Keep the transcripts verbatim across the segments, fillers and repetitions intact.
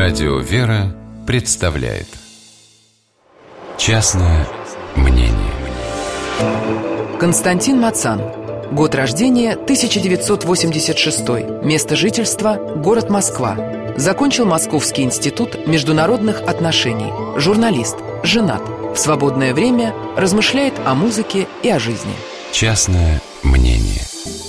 Радио «Вера» представляет «Частное мнение». Константин Мацан. Год рождения тысяча девятьсот восемьдесят шестой. Место жительства – город Москва. Закончил Московский институт международных отношений. Журналист, женат. В свободное время размышляет о музыке и о жизни. Частное мнение.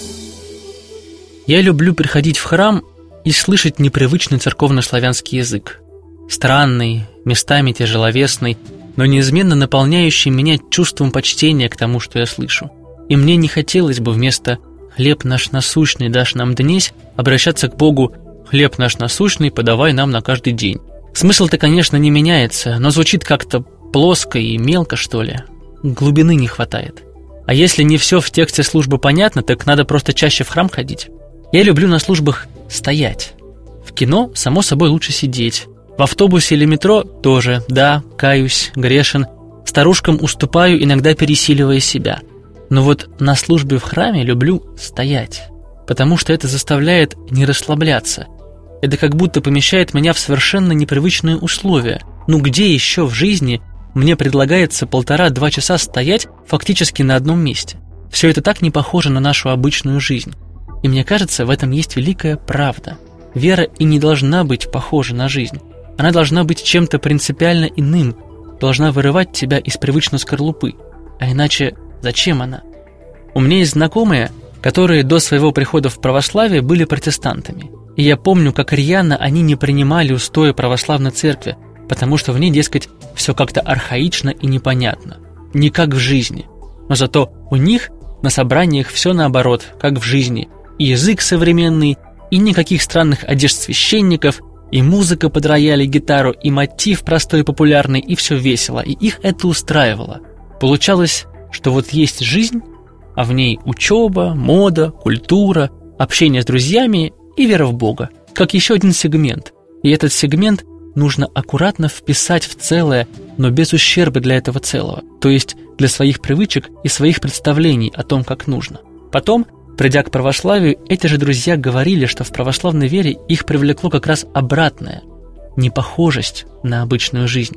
Я люблю приходить в храм и слышать непривычный церковно-славянский язык. Странный, местами тяжеловесный, но неизменно наполняющий меня чувством почтения к тому, что я слышу. И мне не хотелось бы вместо «хлеб наш насущный дашь нам днесь» обращаться к Богу «хлеб наш насущный подавай нам на каждый день». Смысл-то, конечно, не меняется, но звучит как-то плоско и мелко, что ли. Глубины не хватает. А если не все в тексте службы понятно, так надо просто чаще в храм ходить. Я люблю на службах стоять. В кино, само собой, лучше сидеть. В автобусе или метро тоже, да, каюсь, грешен. Старушкам уступаю, иногда пересиливая себя. Но вот на службе в храме люблю стоять, потому что это заставляет не расслабляться. Это как будто помещает меня в совершенно непривычные условия. Ну где еще в жизни мне предлагается полтора-два часа стоять фактически на одном месте? Все это так не похоже на нашу обычную жизнь. И мне кажется, в этом есть великая правда. Вера и не должна быть похожа на жизнь. Она должна быть чем-то принципиально иным, должна вырывать тебя из привычной скорлупы. А иначе зачем она? У меня есть знакомые, которые до своего прихода в православие были протестантами. И я помню, как рьяно они не принимали устои православной церкви, потому что в ней, дескать, все как-то архаично и непонятно. Не как в жизни. Но зато у них на собраниях все наоборот, как в жизни. И язык современный, и никаких странных одежд священников, и музыка под рояль и гитару, и мотив простой и популярный, и все весело. И их это устраивало. Получалось, что вот есть жизнь, а в ней учеба, мода, культура, общение с друзьями и вера в Бога. Как еще один сегмент. И этот сегмент нужно аккуратно вписать в целое, но без ущерба для этого целого. То есть для своих привычек и своих представлений о том, как нужно. Потом, придя к православию, эти же друзья говорили, что в православной вере их привлекло как раз обратное – непохожесть на обычную жизнь.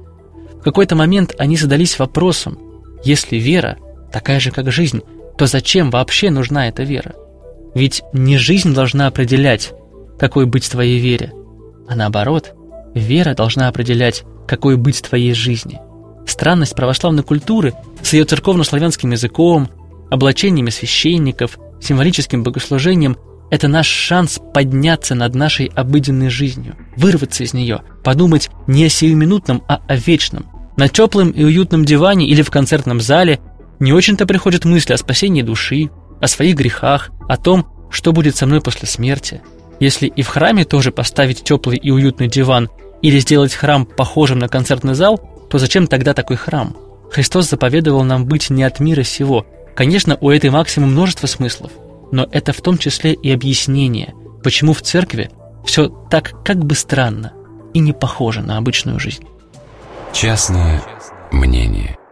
В какой-то момент они задались вопросом: если вера такая же, как жизнь, то зачем вообще нужна эта вера? Ведь не жизнь должна определять, какой быть твоей вере, а наоборот, вера должна определять, какой быть твоей жизни. Странность православной культуры с ее церковно-славянским языком, облачениями священников, символическим богослужением – это наш шанс подняться над нашей обыденной жизнью, вырваться из нее, подумать не о сиюминутном, а о вечном. На теплом и уютном диване или в концертном зале не очень-то приходят мысли о спасении души, о своих грехах, о том, что будет со мной после смерти. Если и в храме тоже поставить теплый и уютный диван или сделать храм похожим на концертный зал, то зачем тогда такой храм? Христос заповедовал нам быть не от мира сего. Конечно, у этой максимы множество смыслов, но это в том числе и объяснение, почему в церкви все так как бы странно и не похоже на обычную жизнь. Частное мнение.